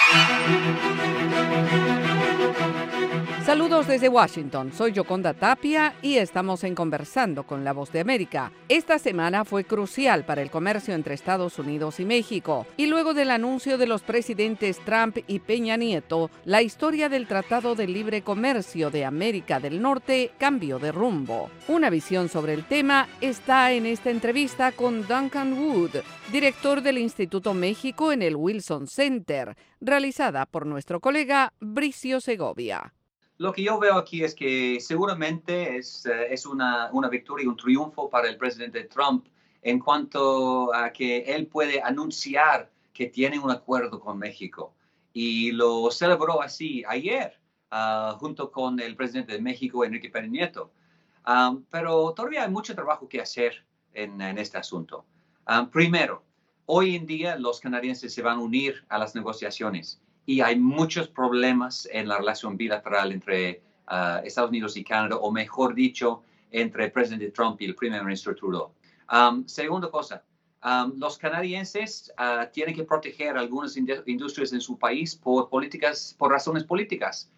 Saludos desde Washington, soy Yoconda Tapia y estamos en Conversando con la Voz de América. Esta semana fue crucial para el comercio entre Estados Unidos y México, y luego del anuncio de los presidentes Trump y Peña Nieto, la historia del Tratado de Libre Comercio de América del Norte cambió de rumbo. Una visión sobre el tema está en esta entrevista con Duncan Wood, director del Instituto México en el Wilson Center, realizada por nuestro colega Bricio Segovia. Lo que yo veo aquí es que seguramente es una victoria y un triunfo para el presidente Trump en cuanto a que él puede anunciar que tiene un acuerdo con México. Y lo celebró así ayer, junto con el presidente de México, Enrique Peña Nieto. Pero todavía hay mucho trabajo que hacer en este asunto. Primero, hoy en día los canadienses se van a unir a las negociaciones. Y hay muchos problemas en la relación bilateral entre Estados Unidos y Canadá, o mejor dicho, entre el presidente Trump y el primer ministro Trudeau. Segunda cosa, los canadienses tienen que proteger algunas industrias en su país por razones políticas.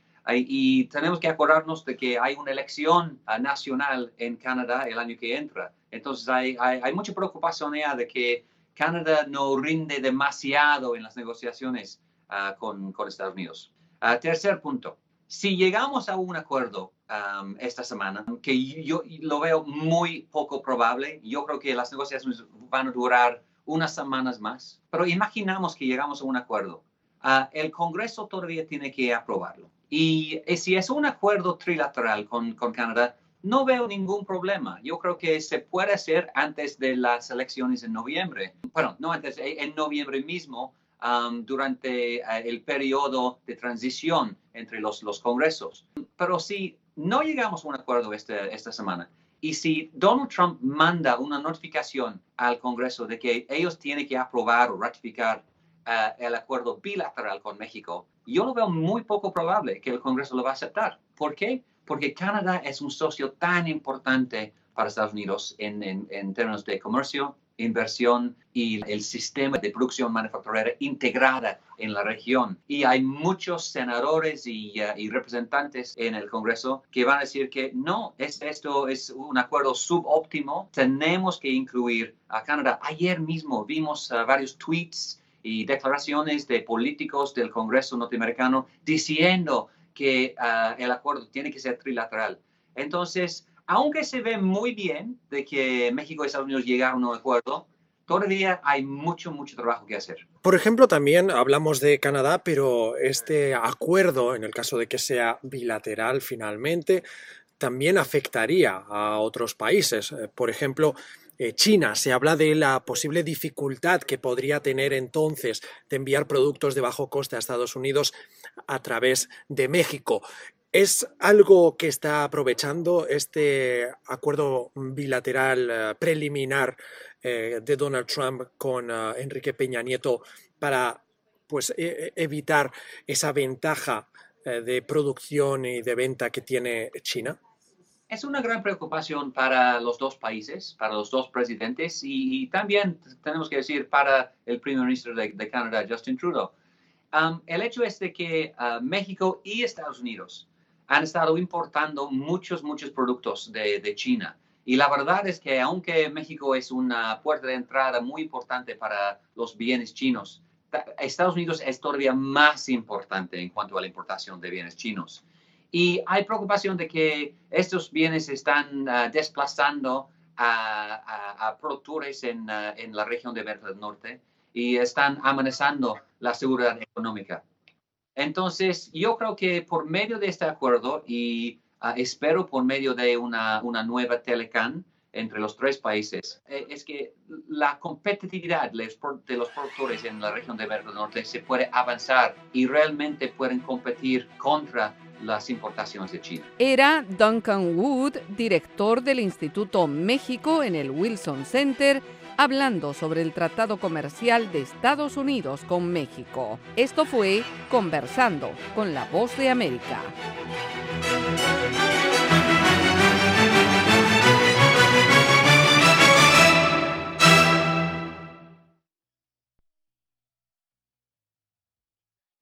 Y tenemos que acordarnos de que hay una elección nacional en Canadá el año que entra. Entonces hay mucha preocupación ya de que Canadá no rinde demasiado en las negociaciones con Estados Unidos. Tercer punto, si llegamos a un acuerdo esta semana, que yo lo veo muy poco probable, yo creo que las negociaciones van a durar unas semanas más, pero imaginamos que llegamos a un acuerdo. El Congreso todavía tiene que aprobarlo. Y si es un acuerdo trilateral con Canadá, no veo ningún problema. Yo creo que se puede hacer antes de las elecciones en noviembre. Bueno, no antes, en noviembre mismo, durante el periodo de transición entre los congresos. Pero si no llegamos a un acuerdo esta semana, y si Donald Trump manda una notificación al Congreso de que ellos tienen que aprobar o ratificar el acuerdo bilateral con México, yo lo veo muy poco probable que el Congreso lo va a aceptar. ¿Por qué? Porque Canadá es un socio tan importante para Estados Unidos en términos de comercio, inversión y el sistema de producción manufacturera integrada en la región. Y hay muchos senadores y representantes en el Congreso que van a decir que no, esto es un acuerdo subóptimo, tenemos que incluir a Canadá. Ayer mismo vimos varios tweets y declaraciones de políticos del Congreso norteamericano diciendo que el acuerdo tiene que ser trilateral. Entonces, aunque se ve muy bien de que México y Estados Unidos llegaron a un acuerdo, todavía hay mucho trabajo que hacer. Por ejemplo, también hablamos de Canadá, pero este acuerdo, en el caso de que sea bilateral finalmente, también afectaría a otros países. Por ejemplo, China. Se habla de la posible dificultad que podría tener entonces de enviar productos de bajo coste a Estados Unidos a través de México. ¿Es algo que está aprovechando este acuerdo bilateral preliminar de Donald Trump con Enrique Peña Nieto para evitar esa ventaja de producción y de venta que tiene China? Es una gran preocupación para los dos países, para los dos presidentes y también tenemos que decir para el primer ministro de Canadá, Justin Trudeau. El hecho es de que México y Estados Unidos han estado importando muchos productos de China. Y la verdad es que aunque México es una puerta de entrada muy importante para los bienes chinos, Estados Unidos es todavía más importante en cuanto a la importación de bienes chinos. Y hay preocupación de que estos bienes están desplazando a productores en la región de América del Norte y están amenazando la seguridad económica. Entonces, yo creo que por medio de este acuerdo y espero por medio de una nueva Telecan entre los tres países, es que la competitividad de los productores en la región de América del Norte se puede avanzar y realmente pueden competir contra las importaciones de China. Era Duncan Wood, director del Instituto México en el Wilson Center, hablando sobre el tratado comercial de Estados Unidos con México. Esto fue Conversando con la Voz de América.